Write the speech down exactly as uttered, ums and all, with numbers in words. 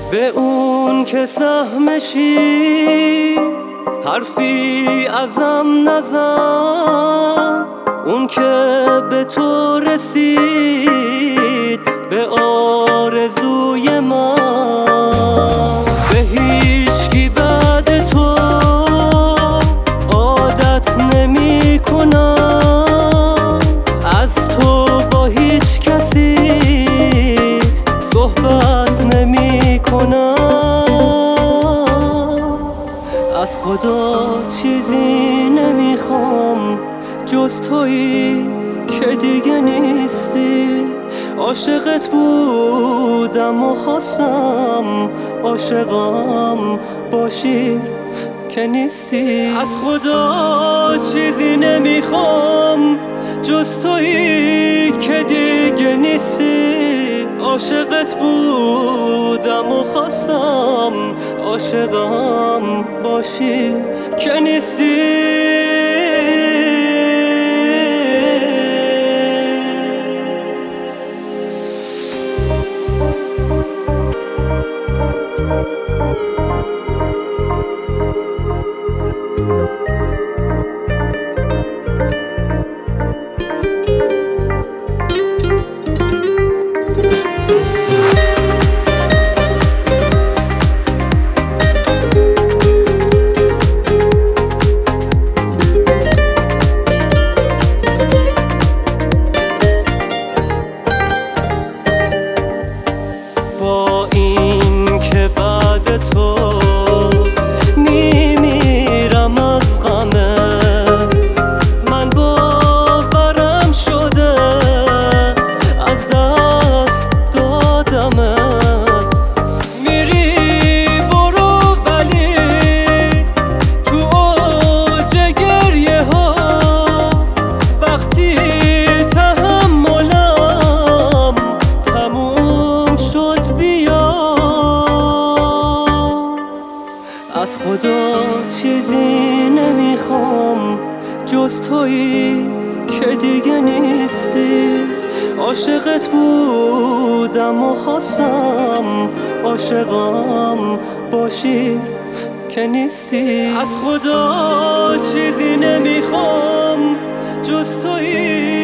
به اون که سهمشی حرفی ازم نزن، اون که به تو رسید به آرزوی من. به هیچکی بعد تو عادت نمی کنم، از تو با هیچ کسی صحبت نمی کنم. از خدا چیزی نمیخوام جز تویی که دیگه نیستی. عاشقت بودم و خواستم عاشقم باشی که نیستی. از خدا چیزی نمیخوام جز تویی که دیگه نیستی. عاشقت بودم و خواستم عاشقم باشی که نیستی. با این که بعد تو میمیرم از غمت، من باورم شده از دست دادمت. میری برو ولی تو اوج گریه ها وقتی تحملم تموم شد بیا. از خدا چیزی نمیخوام جز تویی که دیگه نیستی. عاشقت بودم و خواستم عاشقم باشی که نیستی. از خدا چیزی نمیخوام جز تویی